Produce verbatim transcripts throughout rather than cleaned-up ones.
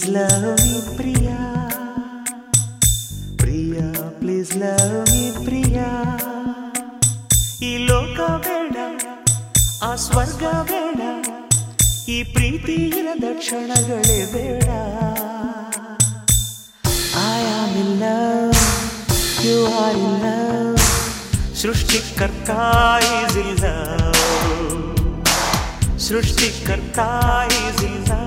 Please love me Priya, Priya, please love me Priya. ಈ ಲೋಕ ಬೇಡ, ಆ ಸ್ವರ್ಗ ಬೇಡ, ಈ ಪ್ರೀತಿ ಇರದ ಕ್ಷಣಗಳೇ ಬೇಡ. I am in love, you are in love, ಸೃಷ್ಟಿಕರ್ತ is in love, ಸೃಷ್ಟಿಕರ್ತ is in love.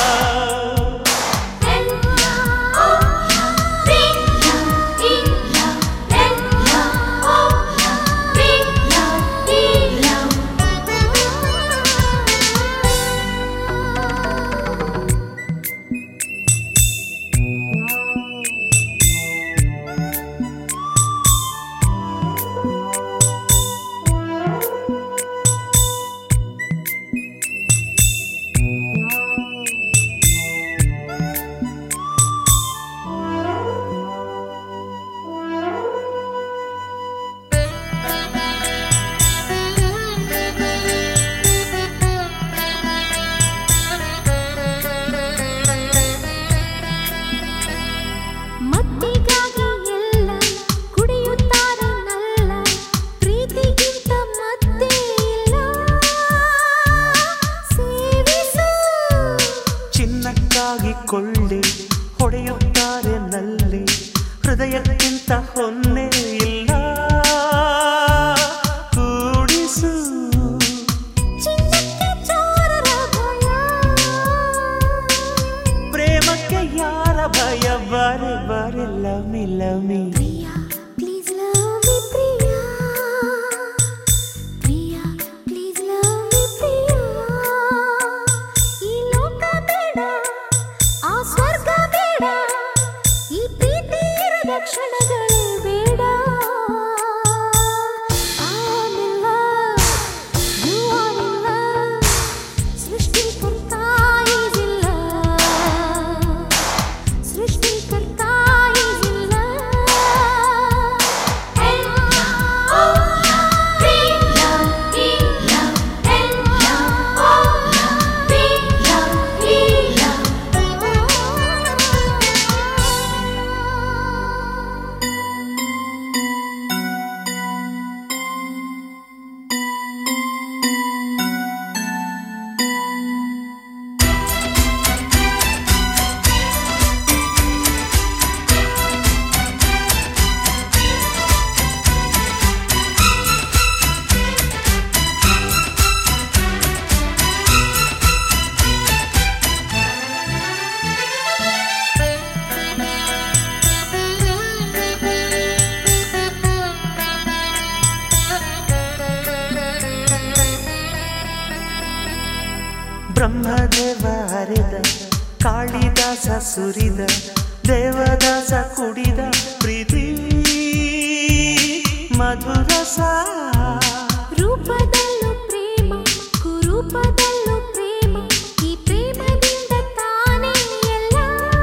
ಕೊಳ್ಳೆ ಹೊಡೆಯುತ್ತಾರೆ ನಲ್ಲಿ, ಹೃದಯಕ್ಕಿಂತ ಹೊನ್ನೆ ಇಲ್ಲ. ಕೂಡಿಸು ಪ್ರೇಮಕ್ಕೆ ಯಾರ ಭಯ, ಬಾರೆ ಬಾರೆ ಲಮಿ ಲಮಿ. ಕ್ಷಣಗಳೇ ಬೇಡ. ಸೃಷ್ಟಿಕರ್ತ ಇಲ್ಲ, ಸೃಷ್ಟಿಕರ್ತ ಇಲ್ಲ. ಬ್ರಹ್ಮದೇವ ಹರಿದ, ಕಾಳಿದಾಸ ಸುರಿದ, ದೇವದಾಸ ಕುಡಿದ ಪ್ರೀತಿ ಮಧುರಸ. ರೂಪದಲ್ಲೂ ಪ್ರೇಮ, ಕುರೂಪದಲ್ಲೂ ಪ್ರೇಮ, ಈ ಪ್ರೇಮದಿಂದ ತಾನೇ ಎಲ್ಲ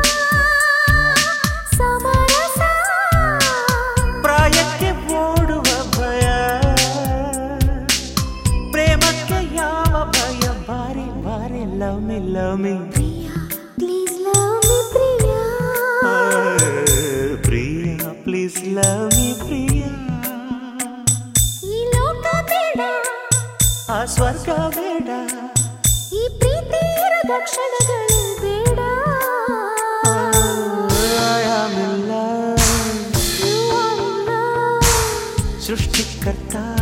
ಸಮರಸ. ಪ್ರಾಯಕ್ಕೆ ಓಡುವ ಭಯ, ಪ್ರೇಮಕ್ಕೆ ಯಾವ ಭಯ, ಬಾರಿ ಬಾರಿ ಲಮಿ ಲಮಿ. Please love me Priya, Priya please love me Priya. ಈ ಲೋಕ ಬೇಡ, ಆ ಸ್ವರ್ಗ ಬೇಡ, ಈ ಪ್ರೀತಿ ಇರದ ಕ್ಷಣಗಳೇ ಬೇಡ. I am in love, You are in love, ಸೃಷ್ಟಿಕರ್ತ